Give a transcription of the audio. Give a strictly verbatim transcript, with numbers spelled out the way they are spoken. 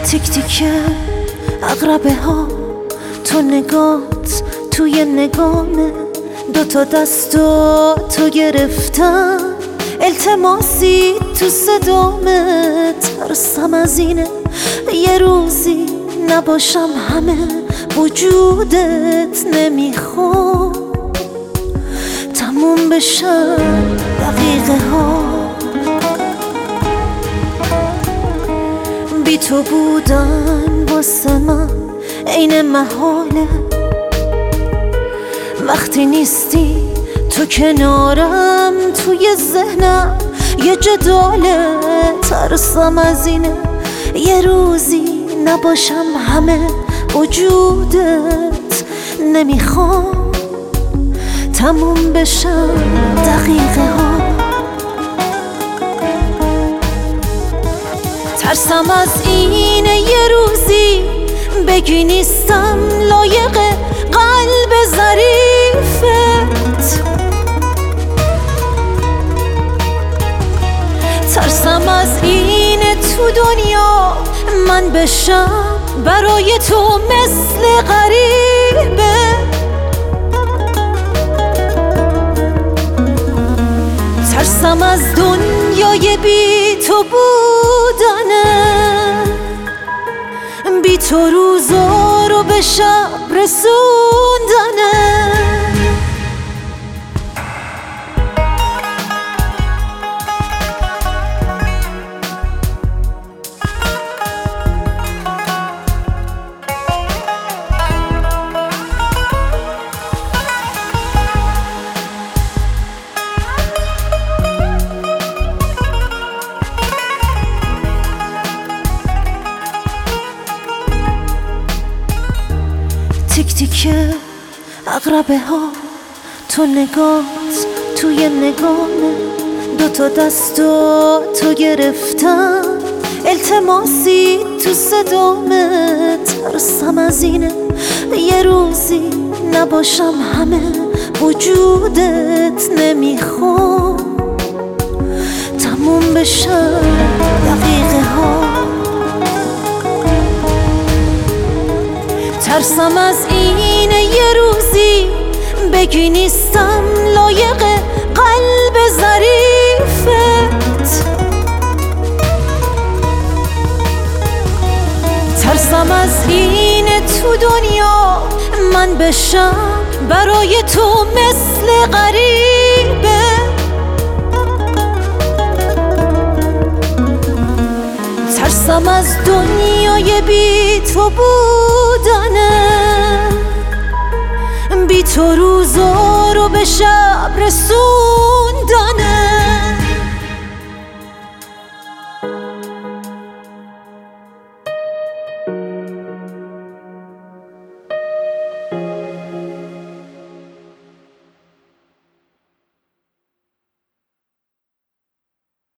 تیک تیک عقربه ها، تو نگات توی نگامه، دوتا دستو تو گرفتم، التماسی تو صدامه. ترسم از اینه یه روزی نباشم همه وجودت، نمیخوام تموم بشن دقیقه ها. بی تو بودن واسه من عین محاله، وقتی نیستی تو کنارم، توی ذهنم یه جداله. ترسم از اینه یه روزی نباشم همه وجودت، نمیخوام تموم بشن دقیقه ها. ترسم از اینه یه روزی بگی نیستم لایق قلب ظریفت. ترسم از اینه تو دنیا من بشم برای تو مثل غریبه. ترسم از دنیای بی تو بودنه، بی تو روزا رو به شب رسوندنه. تیک تیک عقربه ها، تو نگات توی نگامه، دوتا دستو تو گرفتم، التماسی تو صدامه. ترسم از اینه یه روزی نباشم همه وجودت، نمیخوام تموم بشن دقیقه ها. ترسم از اینه یه روزی بگی نیستم لایق قلب ظریفت. ترسم از اینه تو دنیا من بشم برای تو مثل غریبه. ترسم از دنیای بی تو بودنه، بی تو روزا رو به شب رسوندنه.